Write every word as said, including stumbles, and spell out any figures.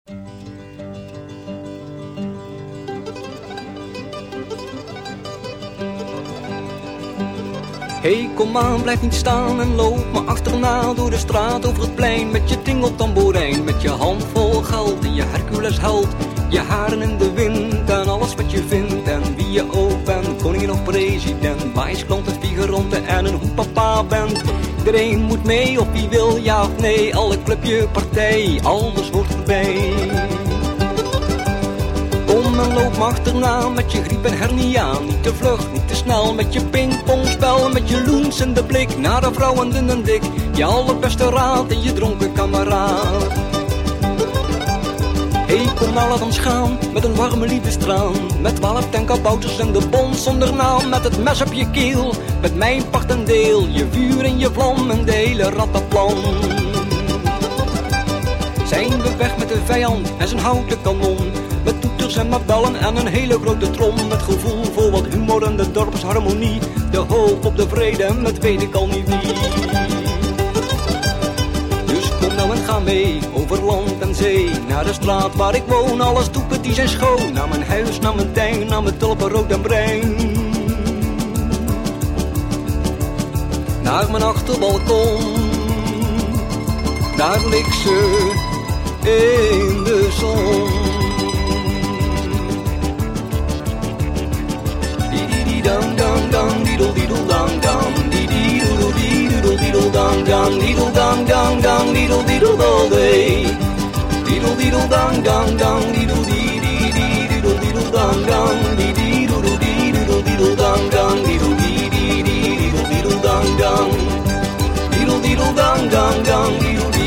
Hey, kom aan, blijf niet staan en loop me achterna door de straat over het plein met je tingeltamboerijn, met je hand vol geld en je Hercules held, je haren in de wind en alles wat je vindt en wie je ook bent, koningin of president, wijsklant en figuranten en een hoe papa bent. Iedereen moet mee of wie wil ja of nee, alle clubje partij, alles hoort erbij. Kom en loop me achterna met je griep en hernia. Niet te vlug, niet te snel met je pingpongspel. Met je loens in de blik naar de vrouwen dun en dik. Je allerbeste raad en je dronken kameraad. Hey, kom nou laat ons gaan met een warme liefdestraan. Met twaalf tankabouters en de bons zonder naam. Met het mes op je keel, met mijn part en deel. Je vuur en je vlam en de hele rattenplan. Zijn we weg met de vijand en zijn houten kanon. Met toeters en met bellen en een hele grote trom. Met gevoel voor wat humor en de dorpsharmonie. De hoop op de vrede, met weet ik al niet wie. Dus kom nou en ga mee, over land en zee. Naar de straat waar ik woon, alle stoepen die zijn schoon. Naar mijn huis, naar mijn tuin, naar mijn tulpen rood en bruin. Naar mijn achterbalkon, daar ligt ze in de zon. Dang dang dang diddle diddle dang dang diddle diddle diddle dang dang diddle dang dang dang diddle diddle all day. Diddle diddle dang dang dang diddle diddle diddle dang dang diddle diddle diddle dang dang diddle diddle diddle dang dang diddle diddle dang dang dang diddle